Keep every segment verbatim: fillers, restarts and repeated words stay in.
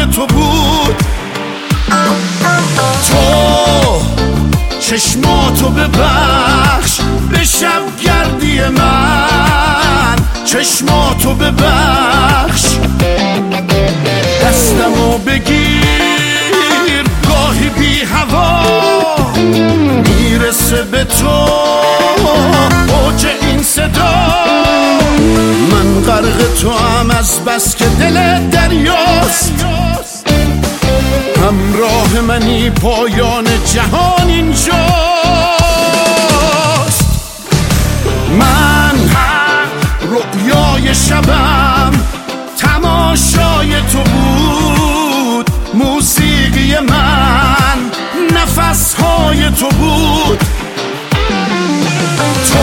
تو بود. تو چشماتو ببخش به شبگردی من، چشماتو ببخش، دستمو بگیر گاهی بی هوا میرسه به تو اوج این صدا. من غرق تو هم از بس که دل دریاست، همراه منی پایان جهان اینجاست. من رؤیای شبم تماشای تو بود، موسیقی من نفسهای تو بود. تو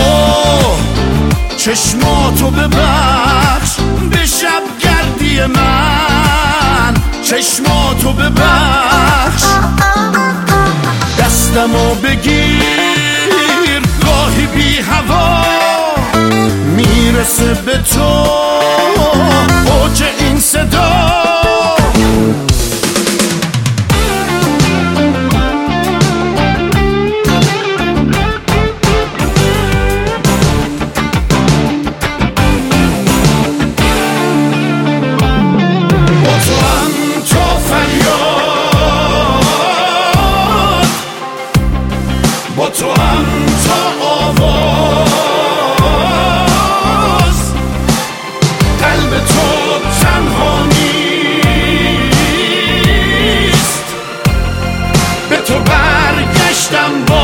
چشماتو ببخش به شبگردی من، چشماتو ببخش، دستمو بگیر گاهی بی هوا میرسه به تو اوج این صدا. با تو هم تا آواز، قلب تو تنها نیست، به تو برگشتم با